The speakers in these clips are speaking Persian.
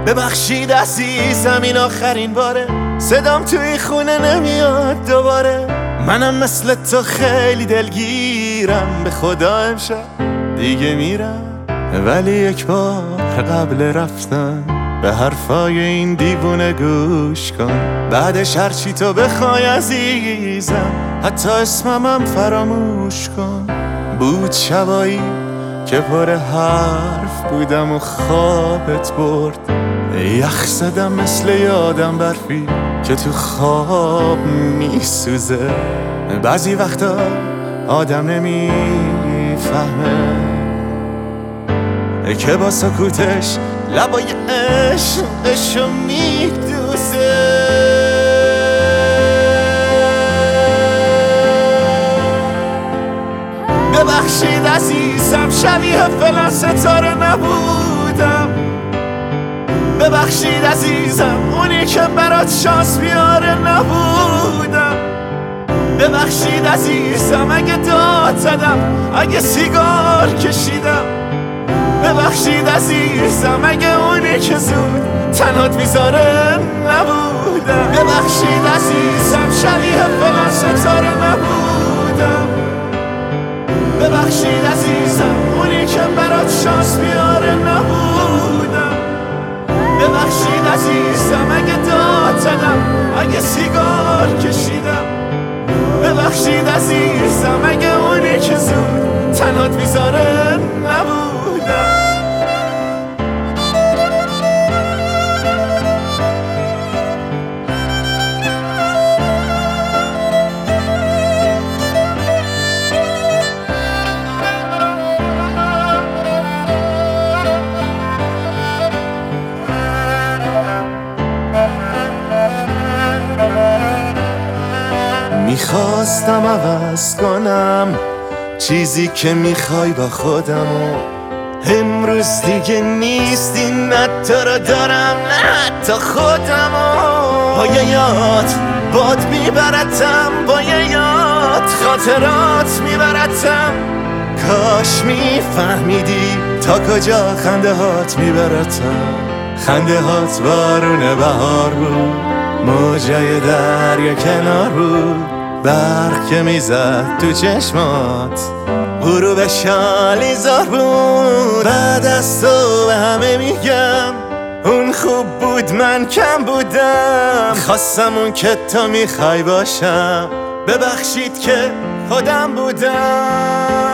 ببخشید عزیزم این آخرین باره، صدام توی خونه نمیاد دوباره. منم مثل تو خیلی دلگیرم، به خدا امشب دیگه میرم. ولی یک بار قبل رفتن به حرفای این دیوونه گوش کن. بعدش هرچی تو بخوای عزیزم، حتی اسممم فراموش کن. بود شبایی که پر حرف بودم و خوابت برد، یخ زدم مثل یادم برفی که تو خواب میسوزه. بعضی وقتا آدم نمیفهمه که با سکوتش لبای عشقشو میدوزه. ببخشید عزیزم شبیه فلان ستاره نبودم. ببخشید عزیزم اونی که برات شانس بیاره نبودم. ببخشید عزیزم اگه داد زدم، اگه سیگار کشیدم. ببخشید عزیزم اگه اونی که زود تنهات میذاره نبودم. ببخشید عزیزم شبیه فلان ستاره نبودم. ببخشید عزیزم اونی که برات شانس بیاره نبودم. ببخشید عزیزم اگه داد زدم، اگه سیگار کشیدم. ببخشید عزیزم اگه اونی که زود تنهات میذاره نبودم. میخواستم عوض کنم چیزی که میخوای با خودمو. امروز دیگه نیستی، نه تو رو دارم نه حتی خودمو. با یه یاد باد میبرتم، با یه یاد خاطرات میبرتم. کاش میفهمیدی تا کجا خنده هات میبرتم. خنده هات بارون بهار بود، موجای دریا کنار بود. برق که میزد تو چشمات، غروب شالیزار بود. بعد از تو به همه میگم اون خوب بود من کم بودم. خواستم اون که تو میخوای باشم، ببخشید که خودم بودم.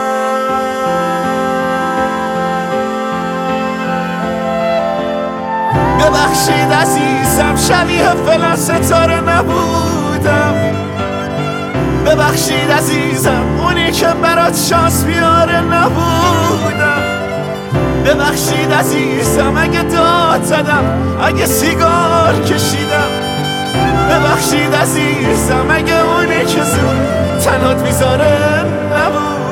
ببخشید عزیزم شبیه فلان ستاره نبودم. ببخشید عزیزم اونی که برات شانس بیاره نبودم. ببخشید عزیزم اگه داد زدم، اگه سیگار کشیدم. ببخشید عزیزم اگه اونی که زود تنهات میذاره نبودم.